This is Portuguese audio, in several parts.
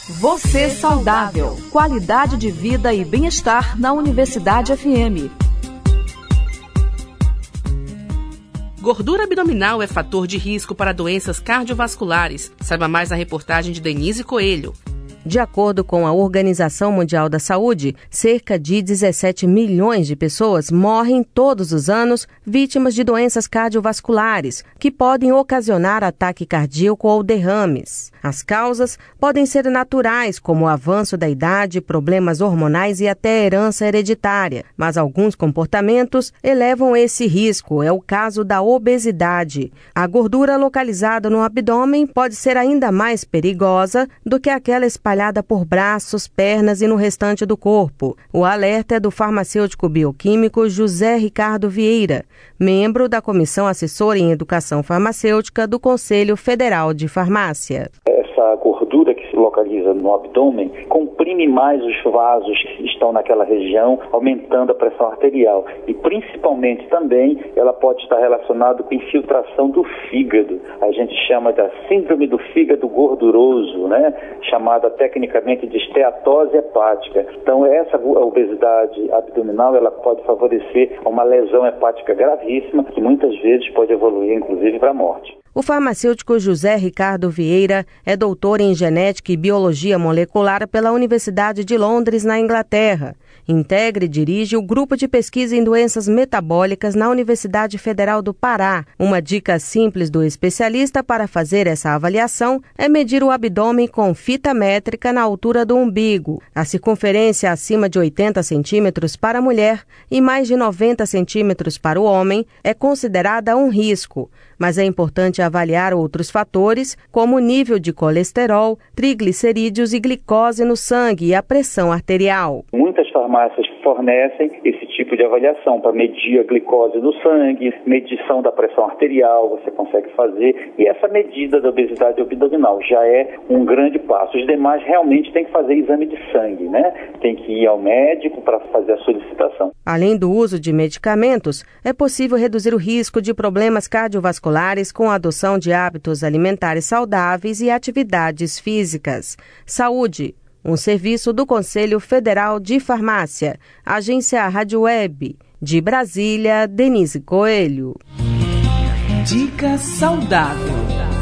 Você saudável. Qualidade de vida e bem-estar na Universidade FM. Gordura abdominal é fator de risco para doenças cardiovasculares. Saiba mais na reportagem de Denise Coelho. De acordo com a Organização Mundial da Saúde, cerca de 17 milhões de pessoas morrem todos os anos vítimas de doenças cardiovasculares, que podem ocasionar ataque cardíaco ou derrames. As causas podem ser naturais, como o avanço da idade, problemas hormonais e até herança hereditária, mas alguns comportamentos elevam esse risco. É o caso da obesidade. A gordura localizada no abdômen pode ser ainda mais perigosa do que aquela espalhada por braços, pernas e no restante do corpo. O alerta é do farmacêutico bioquímico José Ricardo Vieira, membro da Comissão Assessora em Educação Farmacêutica do Conselho Federal de Farmácia. Essa gordura que se localiza no abdômen comprime mais os vasos que estão naquela região, aumentando a pressão arterial. E principalmente também ela pode estar relacionada com infiltração do fígado. A gente chama da síndrome do fígado gorduroso, né? Chamada tecnicamente de esteatose hepática. Então essa obesidade abdominal ela pode favorecer uma lesão hepática gravíssima que muitas vezes pode evoluir inclusive para a morte. O farmacêutico José Ricardo Vieira é doutor em genética e biologia molecular pela Universidade de Londres, na Inglaterra. Integra e dirige o grupo de pesquisa em doenças metabólicas na Universidade Federal do Pará. Uma dica simples do especialista para fazer essa avaliação é medir o abdômen com fita métrica na altura do umbigo. A circunferência acima de 80 centímetros para a mulher e mais de 90 centímetros para o homem é considerada um risco, mas é importante avaliar outros fatores, como o nível de colesterol, triglicerídeos e glicose no sangue e a pressão arterial. Muitas farmácias fornecem esse tipo de avaliação para medir a glicose no sangue, medição da pressão arterial, você consegue fazer, e essa medida da obesidade abdominal já é um grande passo. Os demais realmente têm que fazer exame de sangue, né? Tem que ir ao médico para fazer a solicitação. Além do uso de medicamentos, é possível reduzir o risco de problemas cardiovasculares com a adoção de hábitos alimentares saudáveis e atividades físicas. Saúde, um serviço do Conselho Federal de Farmácia. Agência Rádio Web. De Brasília, Denise Coelho. Dica saudável.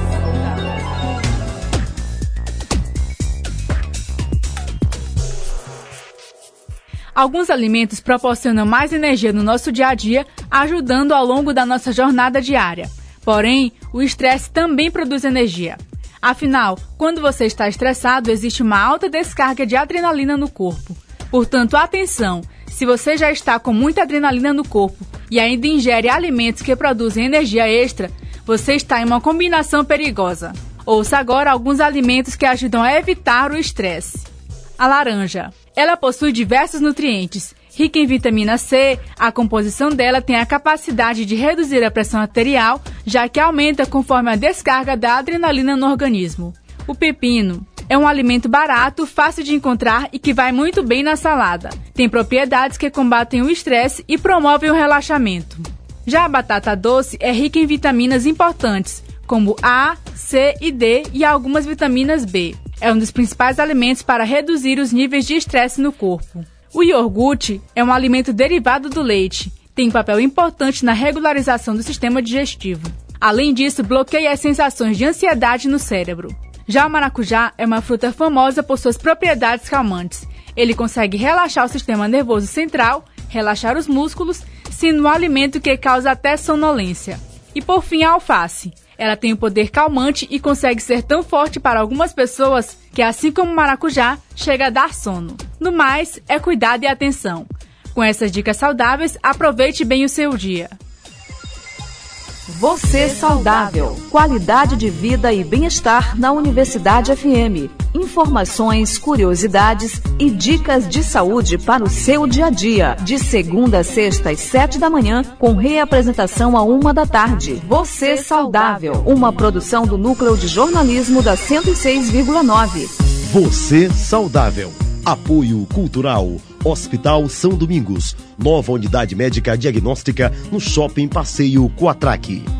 Alguns alimentos proporcionam mais energia no nosso dia a dia, ajudando ao longo da nossa jornada diária. Porém, o estresse também produz energia. Afinal, quando você está estressado, existe uma alta descarga de adrenalina no corpo. Portanto, atenção! Se você já está com muita adrenalina no corpo e ainda ingere alimentos que produzem energia extra, você está em uma combinação perigosa. Ouça agora alguns alimentos que ajudam a evitar o estresse. A laranja. Ela possui diversos nutrientes. Rica em vitamina C, a composição dela tem a capacidade de reduzir a pressão arterial, já que aumenta conforme a descarga da adrenalina no organismo. O pepino é um alimento barato, fácil de encontrar e que vai muito bem na salada. Tem propriedades que combatem o estresse e promovem o relaxamento. Já a batata doce é rica em vitaminas importantes, como A, C e D e algumas vitaminas B. É um dos principais alimentos para reduzir os níveis de estresse no corpo. O iogurte é um alimento derivado do leite. Tem um papel importante na regularização do sistema digestivo. Além disso, bloqueia as sensações de ansiedade no cérebro. Já o maracujá é uma fruta famosa por suas propriedades calmantes. Ele consegue relaxar o sistema nervoso central, relaxar os músculos, sendo um alimento que causa até sonolência. E por fim, a alface. Ela tem um poder calmante e consegue ser tão forte para algumas pessoas que, assim como o maracujá, chega a dar sono. No mais, é cuidado e atenção. Com essas dicas saudáveis, aproveite bem o seu dia. Você saudável. Qualidade de vida e bem-estar na Universidade FM. Informações, curiosidades e dicas de saúde para o seu dia a dia. De segunda a sexta às 7 da manhã, com reapresentação à 1 da tarde. Você saudável. Uma produção do Núcleo de Jornalismo da 106,9. Você saudável. Apoio Cultural. Hospital São Domingos. Nova unidade médica diagnóstica no Shopping Passeio Coatraque.